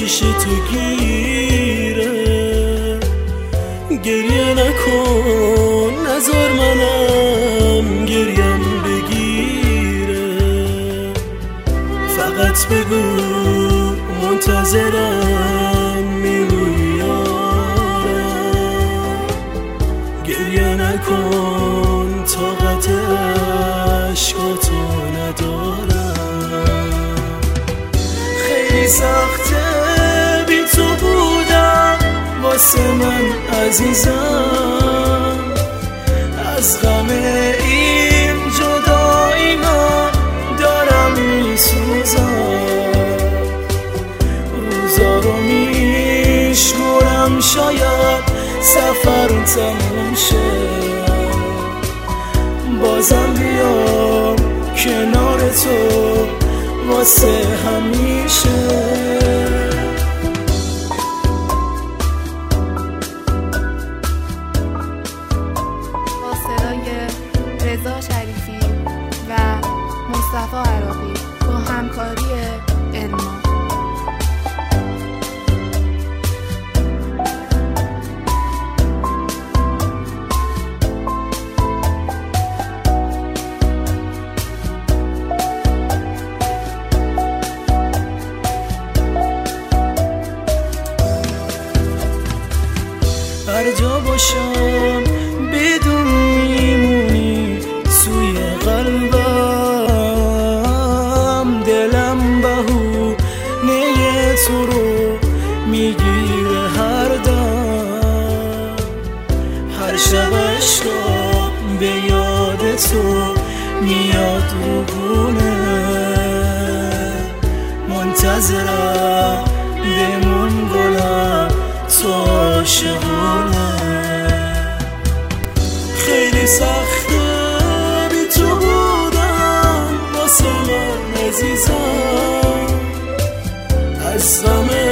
پیش تو گیره. گریه نکن نذار منم گریم بگیره. فقط بگو منتظرم میمونی یارم. گریه نکن طاقت عشقاتو ندارم. خیلی سخته بی تو بودم واسه من عزیزم. از غم این جدایی من دارم میسوزم. روزا رو میشمرم شاید سفر تموم شه. بازم بیام کنار تو واسه همیشه. رضا شریفی و مصطفی عراقی با همکاری علما. هر جا باشم بدون میمونی توی قلبم. دلم بهونه تو رو میگیره هر دم. هر شب عشقم به یاد تو میاد روبونه. منتظرم بمون گلم تو عاشقونه. خیلی سخته بی تو بودم واسه من عزیزم. از غم